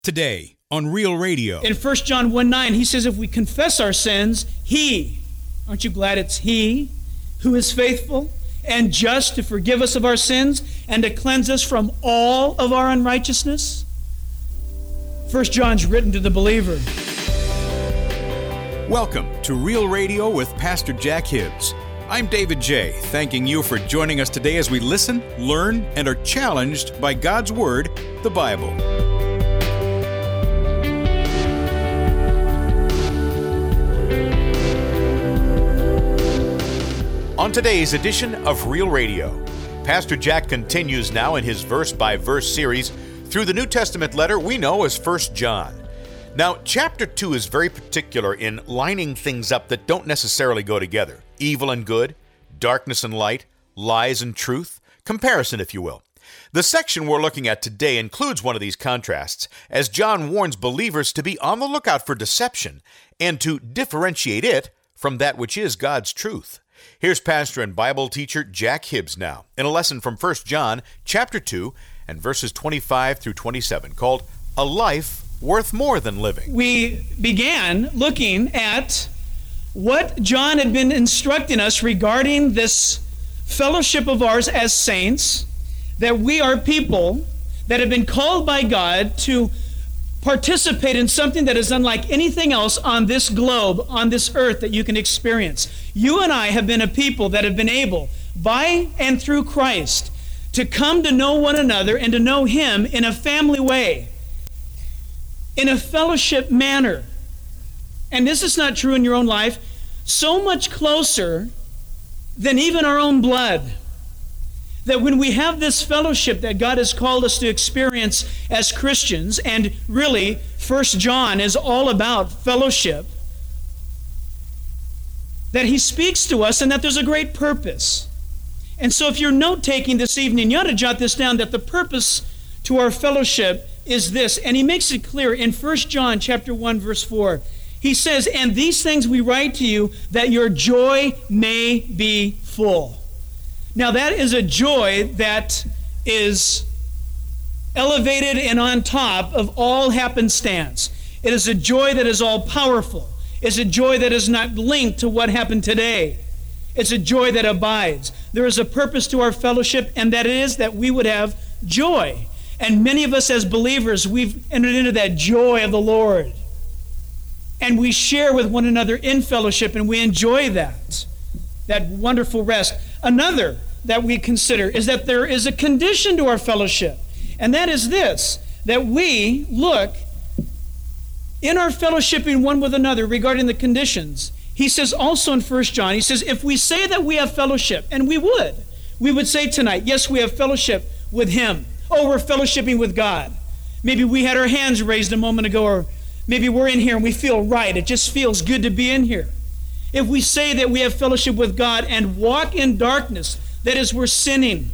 Today on Real Radio. In 1 John 1:9, he says, if we confess our sins, he, aren't you glad it's he who is faithful and just to forgive us of our sins and to cleanse us from all of our unrighteousness? 1 John's written to the believer. Welcome to Real Radio with Pastor Jack Hibbs. I'm David J., thanking you for joining us today as we listen, learn, and are challenged by God's Word, the Bible. On today's edition of Real Radio, Pastor Jack continues now in his verse-by-verse series through the New Testament letter we know as 1 John. Now, chapter 2 is very particular in lining things up that don't necessarily go together. Evil and good, darkness and light, lies and truth, comparison, if you will. The section we're looking at today includes one of these contrasts, as John warns believers to be on the lookout for deception and to differentiate it from that which is God's truth. Here's pastor and Bible teacher Jack Hibbs now in a lesson from 1 John chapter 2 and verses 25 through 27 called A Life Worth More Than Living. We began looking at what John had been instructing us regarding this fellowship of ours as saints, that we are people that have been called by God to participate in something that is unlike anything else on this globe, on this earth that you can experience. You and I have been a people that have been able, by and through Christ, to come to know one another and to know Him in a family way, in a fellowship manner. And this is not true in your own life, so much closer than even our own blood. That when we have this fellowship that God has called us to experience as Christians, and really 1 John is all about fellowship, that he speaks to us and that there's a great purpose. And so if you're note-taking this evening, you ought to jot this down, that the purpose to our fellowship is this. And he makes it clear in 1 John chapter 1, verse 4. He says, and these things we write to you, that your joy may be full. Now that is a joy that is elevated and on top of all happenstance. It is a joy that is all powerful. It's a joy that is not linked to what happened today. It's a joy that abides. There is a purpose to our fellowship, and that is that we would have joy. And many of us as believers, we've entered into that joy of the Lord. And we share with one another in fellowship, and we enjoy that wonderful rest. Another that we consider is that there is a condition to our fellowship, and that is this, that we look in our fellowshipping one with another regarding the conditions. He says also in 1 John, he says, if we say that we have fellowship, and we would say tonight, yes, we have fellowship with Him. Oh, we're fellowshipping with God. Maybe we had our hands raised a moment ago, or maybe we're in here and we feel right. It just feels good to be in here. If we say that we have fellowship with God and walk in darkness, that is, we're sinning.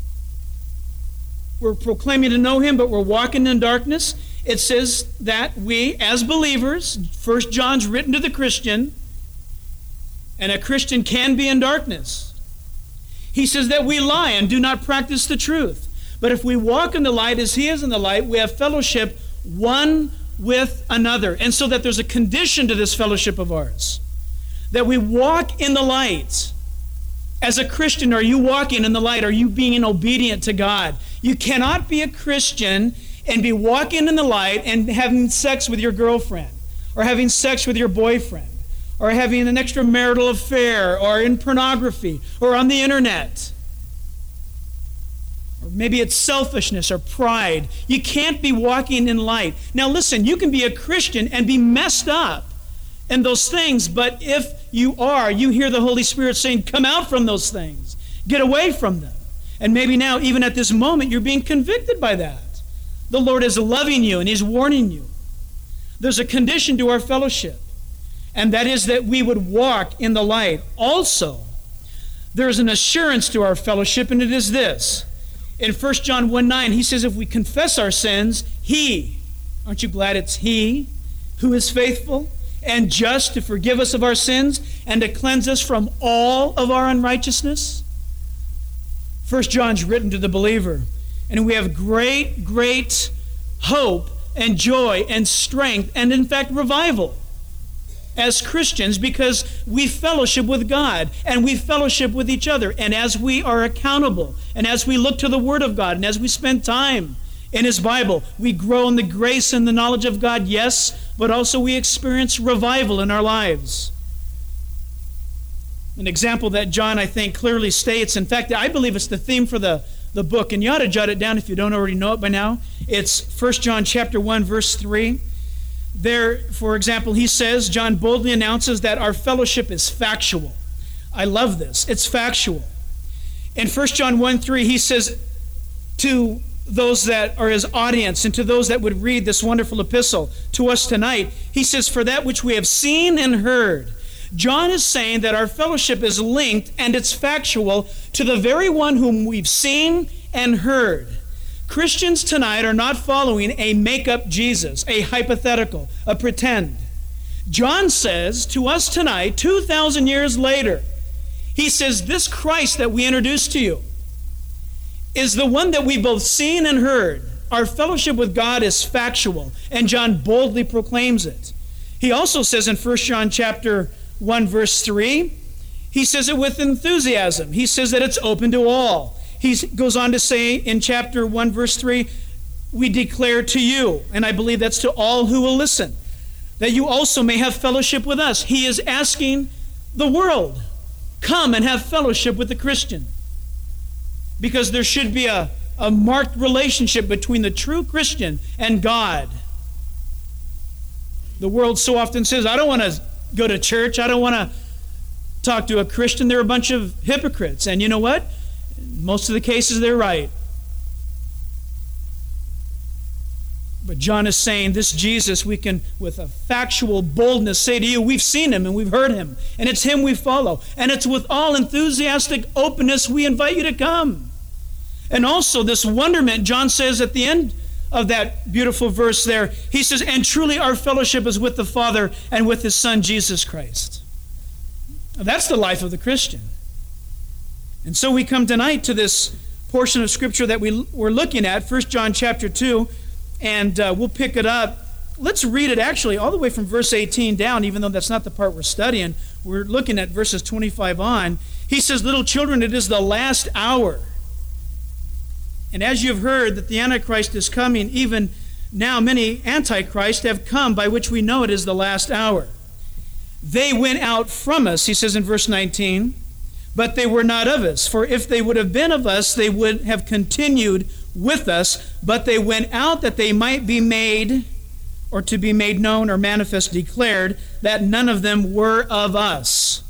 We're proclaiming to know Him, but we're walking in darkness. It says that we, as believers, 1 John's written to the Christian, and a Christian can be in darkness. He says that we lie and do not practice the truth. But if we walk in the light as He is in the light, we have fellowship one with another. And so that there's a condition to this fellowship of ours, that we walk in the light. As a Christian, are you walking in the light? Are you being obedient to God? You cannot be a Christian and be walking in the light and having sex with your girlfriend, or having sex with your boyfriend, or having an extramarital affair, or in pornography, or on the internet. Or maybe it's selfishness or pride. You can't be walking in light. Now listen, you can be a Christian and be messed up in those things, but if you hear the Holy Spirit saying, come out from those things. Get away from them. And maybe now, even at this moment, you're being convicted by that. The Lord is loving you and He's warning you. There's a condition to our fellowship, and that is that we would walk in the light. Also, there's an assurance to our fellowship, and it is this. In 1 John 1:9, he says, if we confess our sins, He, aren't you glad it's He who is faithful and just to forgive us of our sins and to cleanse us from all of our unrighteousness? 1 John's written to the believer, and we have great hope and joy and strength and, in fact, revival as Christians, because we fellowship with God and we fellowship with each other. And as we are accountable and as we look to the Word of God and as we spend time in His Bible, we grow in the grace and the knowledge of God, yes, but also we experience revival in our lives. An example that John, I think, clearly states, in fact, I believe it's the theme for the book, and you ought to jot it down if you don't already know it by now. It's 1 John chapter 1, verse 3. There, for example, he says, John boldly announces that our fellowship is factual. I love this. It's factual. In 1 John 1, 3, he says to those that are his audience and to those that would read this wonderful epistle to us tonight, he says, for that which we have seen and heard. John is saying that our fellowship is linked and it's factual to the very one whom we've seen and heard. Christians tonight are not following a make-up Jesus, a hypothetical, a pretend. John says to us tonight, 2,000 years later, he says, this Christ that we introduced to you is the one that we've both seen and heard. Our fellowship with God is factual, and John boldly proclaims it. He also says in 1 John chapter 1, verse 3, he says it with enthusiasm. He says that it's open to all. He goes on to say in chapter 1, verse 3, we declare to you, and I believe that's to all who will listen, that you also may have fellowship with us. He is asking the world, come and have fellowship with the Christian. Because there should be a marked relationship between the true Christian and God. The world so often says, I don't want to go to church. I don't want to talk to a Christian. They're a bunch of hypocrites. And you know what? Most of the cases, they're right. But John is saying, this Jesus, we can, with a factual boldness, say to you, we've seen him and we've heard him, and it's him we follow. And it's with all enthusiastic openness we invite you to come. And also this wonderment, John says at the end of that beautiful verse there, he says, and truly our fellowship is with the Father and with his Son, Jesus Christ. Now, that's the life of the Christian. And so we come tonight to this portion of Scripture that we're looking at, 1 John chapter 2, and we'll pick it up. Let's read it actually all the way from verse 18 down, even though that's not the part we're studying. We're looking at verses 25 on. He says, little children, it is the last hour. And as you've heard that the Antichrist is coming, even now many Antichrists have come, by which we know it is the last hour. They went out from us, he says in verse 19, but they were not of us. For if they would have been of us, they would have continued with us. But they went out that they might be made, or to be made known or manifest, declared, that none of them were of us.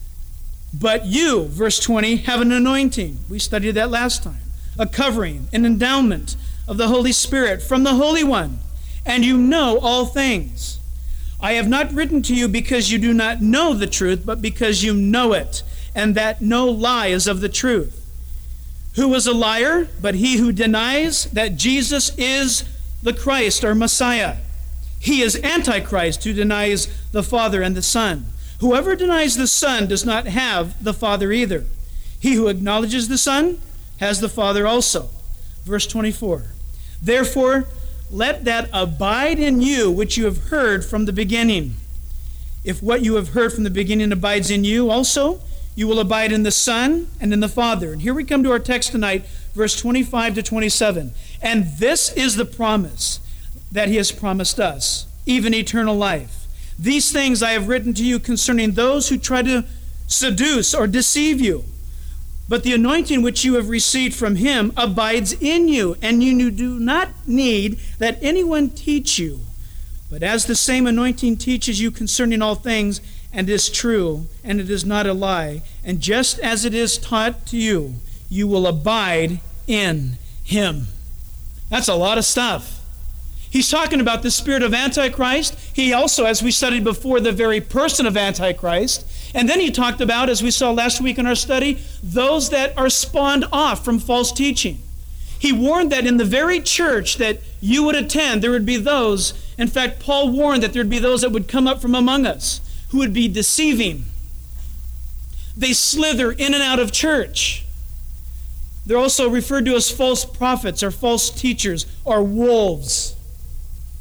But you, verse 20, have an anointing. We studied that last time. A covering, an endowment of the Holy Spirit from the Holy One. And you know all things. I have not written to you because you do not know the truth, but because you know it, and that no lie is of the truth. Who is a liar but he who denies that Jesus is the Christ or Messiah? He is Antichrist who denies the Father and the Son. Whoever denies the Son does not have the Father either. He who acknowledges the Son has the Father also. Verse 24. Therefore, let that abide in you which you have heard from the beginning. If what you have heard from the beginning abides in you also, you will abide in the Son and in the Father. And here we come to our text tonight, verse 25 to 27. And this is the promise that he has promised us, even eternal life. These things I have written to you concerning those who try to seduce or deceive you. But the anointing which you have received from him abides in you, and you do not need that anyone teach you. But as the same anointing teaches you concerning all things, and is true, and it is not a lie, and just as it is taught to you, you will abide in him. That's a lot of stuff. He's talking about the spirit of Antichrist. He also, as we studied before, the very person of Antichrist. And then he talked about, as we saw last week in our study, those that are spawned off from false teaching. He warned that in the very church that you would attend, there would be those, in fact, Paul warned that there would be those that would come up from among us who would be deceiving. They slither in and out of church. They're also referred to as false prophets or false teachers or wolves.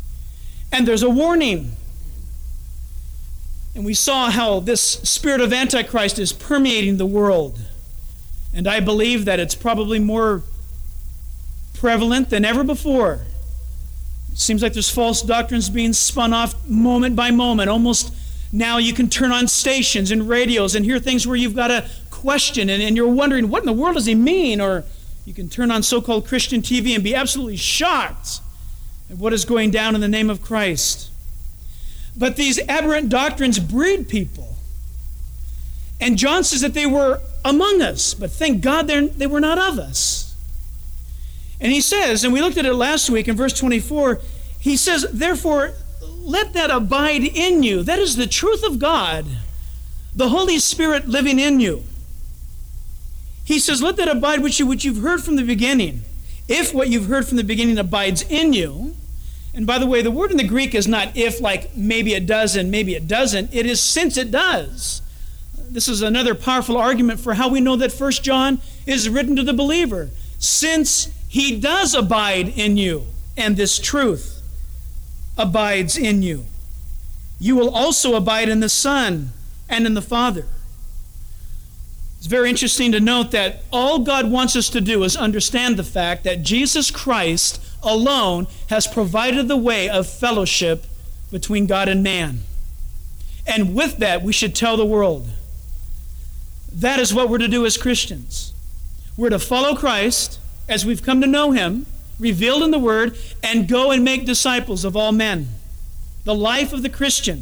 And there's a warning. And we saw how this spirit of Antichrist is permeating the world. And I believe that it's probably more prevalent than ever before. It seems like there's false doctrines being spun off moment by moment. Almost now you can turn on stations and radios and hear things where you've got to question and you're wondering, what in the world does he mean? Or you can turn on so-called Christian TV and be absolutely shocked at what is going down in the name of Christ. But these aberrant doctrines breed people. And John says that they were among us, but thank God they were not of us. And he says, and we looked at it last week in verse 24, he says, therefore, let that abide in you. That is the truth of God, the Holy Spirit living in you. He says, let that abide with you, which you've heard from the beginning. If what you've heard from the beginning abides in you, and by the way, the word in the Greek is not if, like maybe it does and maybe it doesn't. It is since it does. This is another powerful argument for how we know that 1 John is written to the believer. Since he does abide in you, and this truth abides in you, you will also abide in the Son and in the Father. It's very interesting to note that all God wants us to do is understand the fact that Jesus Christ alone has provided the way of fellowship between God and man. And with that, we should tell the world. That is what we're to do as Christians. We're to follow Christ as we've come to know him, revealed in the Word, and go and make disciples of all men. The life of the Christian.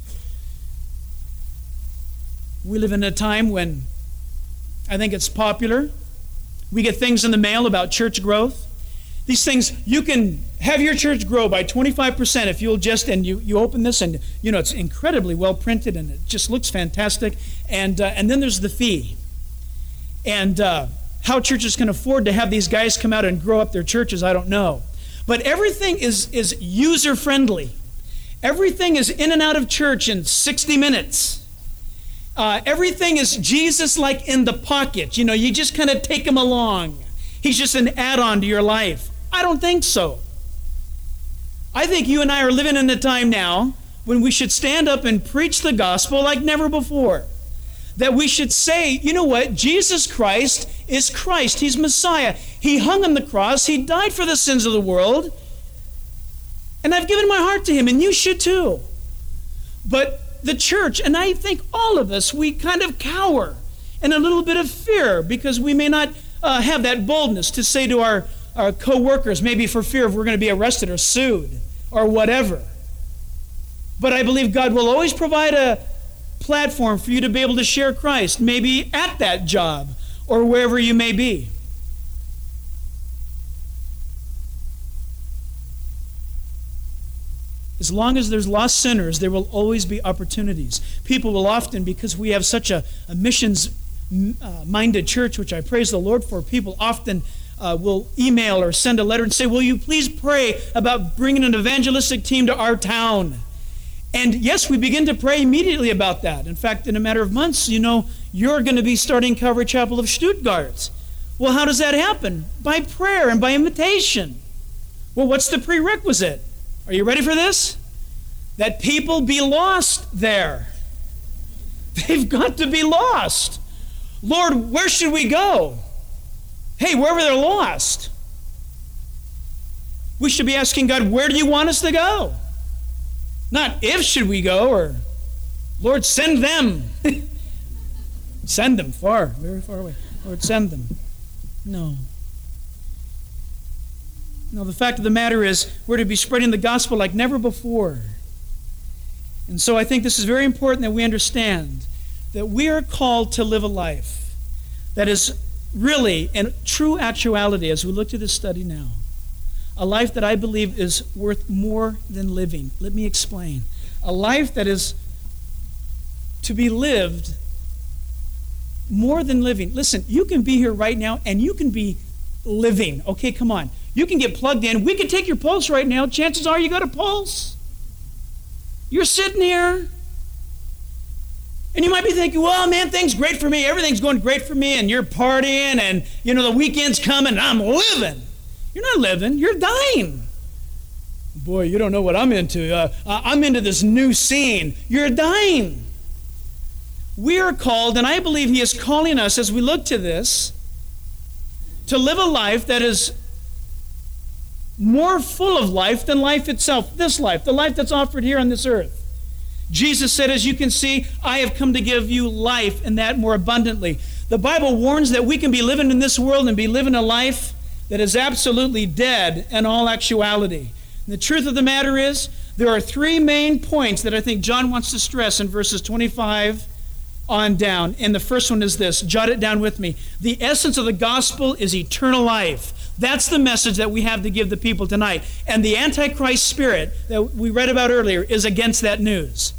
We live in a time when I think it's popular. We get things in the mail about church growth. These things, you can have your church grow by 25% if you'll just, and you open this and, you know, it's incredibly well printed and it just looks fantastic. And then there's the fee. And how churches can afford to have these guys come out and grow up their churches, I don't know. But everything is user-friendly. Everything is in and out of church in 60 minutes. Everything is Jesus-like in the pocket. You know, you just kind of take him along. He's just an add-on to your life. I don't think so. I think you and I are living in a time now when we should stand up and preach the gospel like never before. That we should say, you know what? Jesus Christ is Christ. He's Messiah. He hung on the cross. He died for the sins of the world. And I've given my heart to him, and you should too. But the church, and I think all of us, we kind of cower in a little bit of fear because we may not have that boldness to say to our co-workers, maybe for fear of we're going to be arrested or sued or whatever. But I believe God will always provide a platform for you to be able to share Christ, maybe at that job or wherever you may be. As long as there's lost sinners, there will always be opportunities. People will often, because we have such a missions-minded church, which I praise the Lord for, people often will email or send a letter and say, will you please pray about bringing an evangelistic team to our town? And yes, we begin to pray immediately about that. In fact, in a matter of months, you know, you're going to be starting Calvary Chapel of Stuttgart. Well, how does that happen? By prayer and by invitation. Well, what's the prerequisite? Are you ready for this? That people be lost there. They've got to be lost. Lord, where should we go? Hey, wherever they're lost. We should be asking God, where do you want us to go? Not if should we go, or Lord, send them. Send them far, very far away. Lord, send them. No. No, the fact of the matter is we're to be spreading the gospel like never before. And so I think this is very important that we understand that we are called to live a life that is really, in true actuality, as we look to this study now, a life that I believe is worth more than living. Let me explain. A life that is to be lived more than living. Listen, you can be here right now and you can be living. Okay, come on. You can get plugged in. We can take your pulse right now. Chances are you got a pulse. You're sitting here. And you might be thinking, well, man, things great for me. Everything's going great for me. And you're partying and, you know, the weekend's coming and I'm living. You're not living. You're dying. boy, you don't know what I'm into. I'm into this new scene. You're dying. We are called, and I believe he is calling us as we look to this, to live a life that is more full of life than life itself. This life, the life that's offered here on this earth. Jesus said, as you can see, I have come to give you life, and that more abundantly. The Bible warns that we can be living in this world and be living a life that is absolutely dead in all actuality. And the truth of the matter is, there are three main points that I think John wants to stress in verses 25 on down. And the first one is this. Jot it down with me. The essence of the gospel is eternal life. That's the message that we have to give the people tonight. And the Antichrist spirit that we read about earlier is against that news.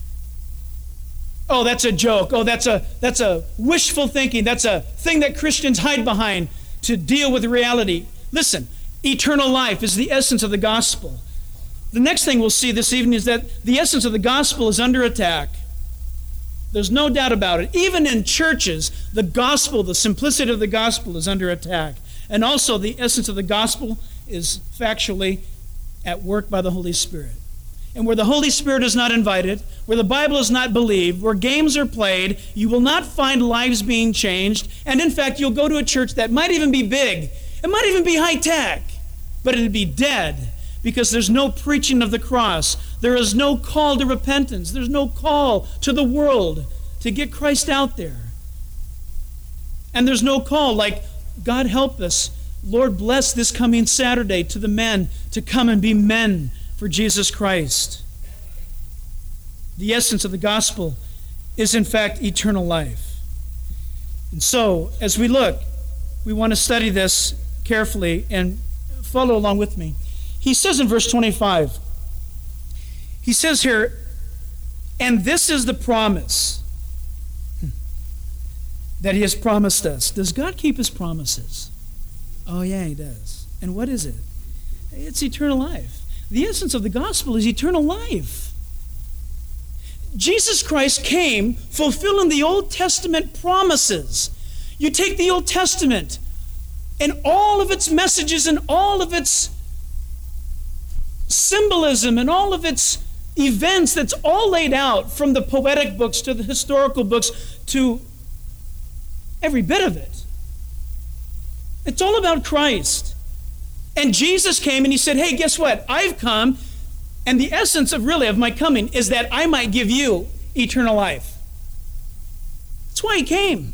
Oh, that's a joke. Oh, that's a wishful thinking. That's a thing that Christians hide behind to deal with reality. Listen, eternal life is the essence of the gospel. The next thing we'll see this evening is that the essence of the gospel is under attack. There's no doubt about it. Even in churches, the gospel, the simplicity of the gospel is under attack. And also the essence of the gospel is factually at work by the Holy Spirit. And where the Holy Spirit is not invited, where the Bible is not believed, where games are played, you will not find lives being changed. And in fact, you'll go to a church that might even be big. It might even be high tech, but it'd be dead because there's no preaching of the cross. There is no call to repentance. There's no call to the world to get Christ out there. And there's no call like, God help us, Lord bless this coming Saturday to the men to come and be men for Jesus Christ. The essence of the gospel is in fact eternal life. And so, as we look, we want to study this carefully and follow along with me. He says in verse 25, he says here, and this is the promise that he has promised us. Does God keep his promises? Oh yeah, he does. And what is it? It's eternal life. The essence of the gospel is eternal life. Jesus Christ came fulfilling the Old Testament promises. You take the Old Testament and all of its messages and all of its symbolism and all of its events, that's all laid out from the poetic books to the historical books to every bit of it. It's all about Christ. And Jesus came and he said, hey, guess what? I've come, and the essence of my coming is that I might give you eternal life. That's why he came.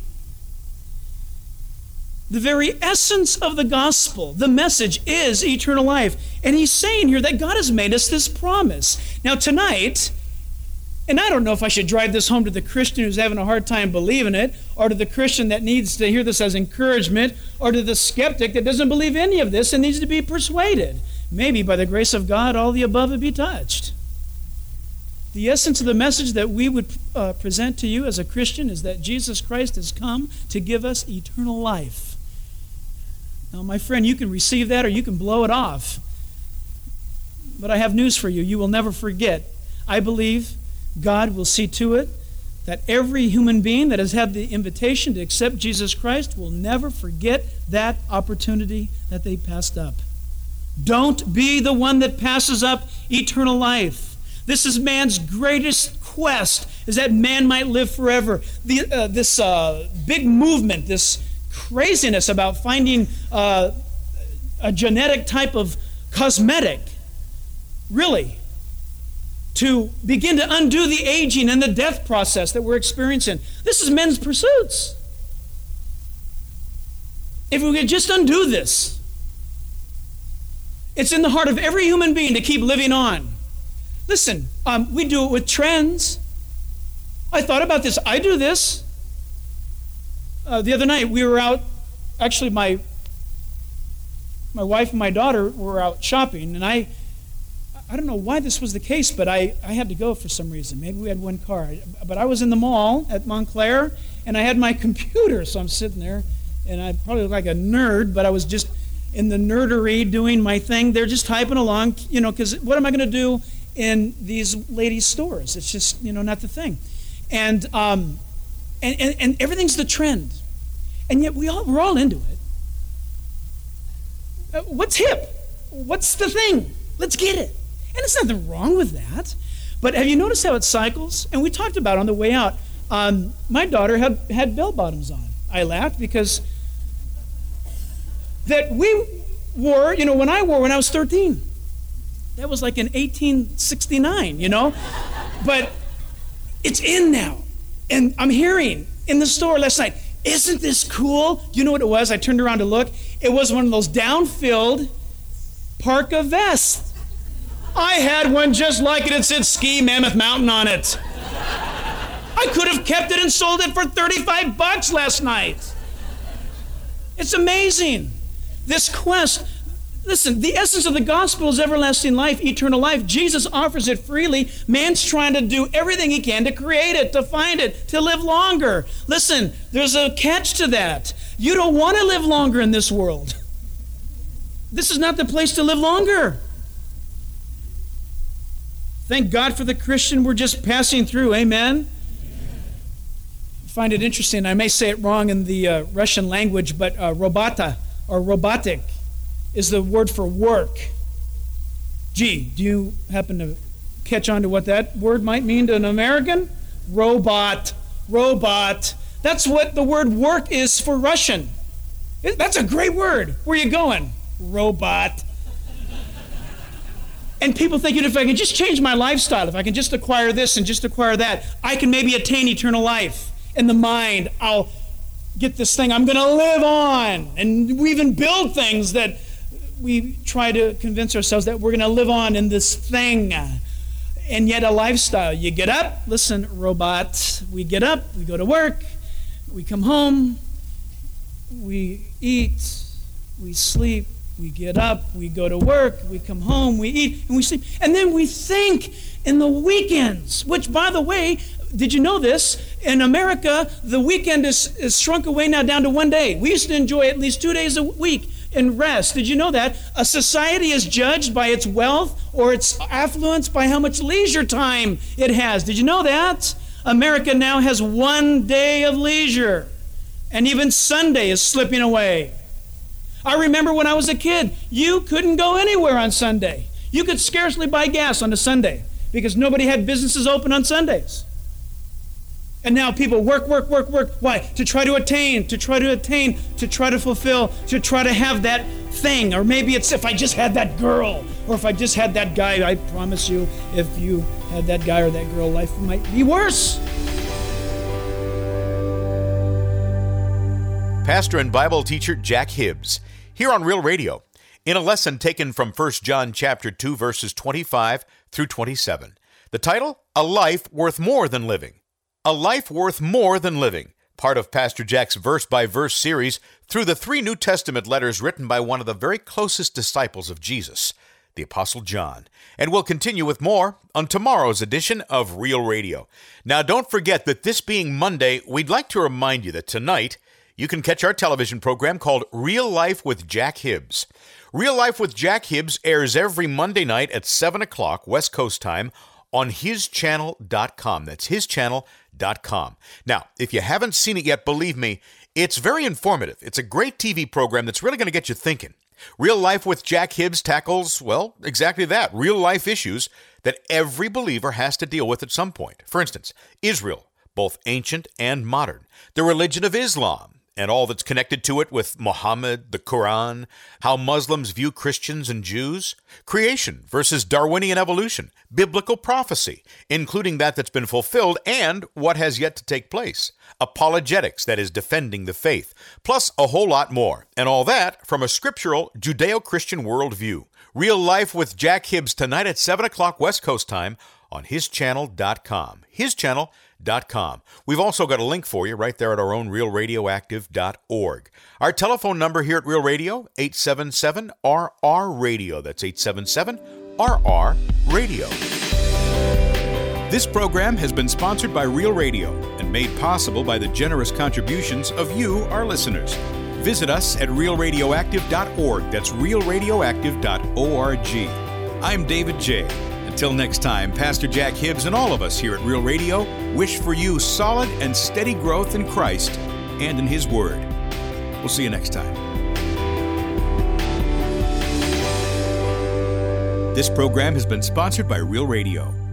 The very essence of the gospel, the message, is eternal life. And he's saying here that God has made us this promise. Now tonight, and I don't know if I should drive this home to the Christian who's having a hard time believing it, or to the Christian that needs to hear this as encouragement, or to the skeptic that doesn't believe any of this and needs to be persuaded. Maybe by the grace of God, all the above would be touched. The essence of the message that we would present to you as a Christian is that Jesus Christ has come to give us eternal life. Now, my friend, you can receive that or you can blow it off. But I have news for you. You will never forget. I believe God will see to it that every human being that has had the invitation to accept Jesus Christ will never forget that opportunity that they passed up. Don't be the one that passes up eternal life. This is man's greatest quest, is that man might live forever. This big movement, this craziness about finding a genetic type of cosmetic, really, to begin to undo the aging and the death process that we're experiencing. This is men's pursuits. If we could just undo this, it's in the heart of every human being to keep living on. Listen, we do it with trends. I thought about this. I do this. The other night we were out, actually my wife and my daughter were out shopping, and I don't know why this was the case, but I had to go for some reason. Maybe we had one car. But I was in the mall at Montclair, and I had my computer, so I'm sitting there, and I probably look like a nerd, but I was just in the nerdery doing my thing. They're just typing along, because what am I going to do in these ladies' stores? It's just, not the thing. And everything's the trend. And yet we're all into it. What's hip? What's the thing? Let's get it. And there's nothing wrong with that. But have you noticed how it cycles? And we talked about it on the way out. My daughter had bell bottoms on. I laughed because that we wore, when I was 13. That was like in 1869, But it's in now. And I'm hearing in the store last night, isn't this cool? You know what it was? I turned around to look. It was one of those down-filled parka vests. I had one just like it. It said Ski Mammoth Mountain on it. I could have kept it and sold it for $35 last night. It's amazing. This quest. Listen, the essence of the gospel is everlasting life, eternal life. Jesus offers it freely. Man's trying to do everything he can to create it, to find it, to live longer. Listen, there's a catch to that. You don't want to live longer in this world. This is not the place to live longer. Thank God for the Christian we're just passing through. Amen? I find it interesting. I may say it wrong in the Russian language, but robota or robotic is the word for work. Gee, do you happen to catch on to what that word might mean to an American? Robot. That's what the word work is for Russian. That's a great word. Where are you going? Robot. And people think, if I can just change my lifestyle, if I can just acquire this and just acquire that, I can maybe attain eternal life. In the mind, I'll get this thing, I'm going to live on. And we even build things that we try to convince ourselves that we're going to live on in this thing. And yet a lifestyle. You get up, listen, robot, we get up, we go to work, we come home, we eat, we sleep, we get up, we go to work, we come home, we eat, and we sleep. And then we think in the weekends, which, by the way, did you know this? In America, the weekend is shrunk away now down to one day. We used to enjoy at least 2 days a week in rest. Did you know that? A society is judged by its wealth or its affluence by how much leisure time it has. Did you know that? America now has 1 day of leisure, and even Sunday is slipping away. I remember when I was a kid, you couldn't go anywhere on Sunday. You could scarcely buy gas on a Sunday because nobody had businesses open on Sundays. And now people work. Why? To try to attain, to try to fulfill, to try to have that thing. Or maybe it's if I just had that girl, or if I just had that guy. I promise you, if you had that guy or that girl, life might be worse. Pastor and Bible teacher Jack Hibbs, here on Real Radio, in a lesson taken from 1 John chapter 2, verses 25 through 27. The title, A Life Worth More Than Living. A Life Worth More Than Living, part of Pastor Jack's verse-by-verse series through the 3 New Testament letters written by one of the very closest disciples of Jesus, the Apostle John. And we'll continue with more on tomorrow's edition of Real Radio. Now, don't forget that this being Monday, we'd like to remind you that tonight you can catch our television program called Real Life with Jack Hibbs. Real Life with Jack Hibbs airs every Monday night at 7 o'clock West Coast time on hischannel.com. That's hischannel.com. Now, if you haven't seen it yet, believe me, it's very informative. It's a great TV program that's really going to get you thinking. Real Life with Jack Hibbs tackles, well, exactly that, real-life issues that every believer has to deal with at some point. For instance, Israel, both ancient and modern, the religion of Islam, and all that's connected to it with Muhammad, the Quran, how Muslims view Christians and Jews, creation versus Darwinian evolution, biblical prophecy, including that's been fulfilled and what has yet to take place, apologetics, that is defending the faith, plus a whole lot more, and all that from a scriptural Judeo-Christian worldview. Real Life with Jack Hibbs tonight at 7 o'clock West Coast time on hischannel.com. Hischannel.com. We've also got a link for you right there at our own realradioactive.org. Our telephone number here at Real Radio, 877-RR-RADIO. That's 877-RR-RADIO. This program has been sponsored by Real Radio and made possible by the generous contributions of you, our listeners. Visit us at realradioactive.org. That's realradioactive.org. I'm David J. Until next time, Pastor Jack Hibbs and all of us here at Real Radio wish for you solid and steady growth in Christ and in His Word. We'll see you next time. This program has been sponsored by Real Radio.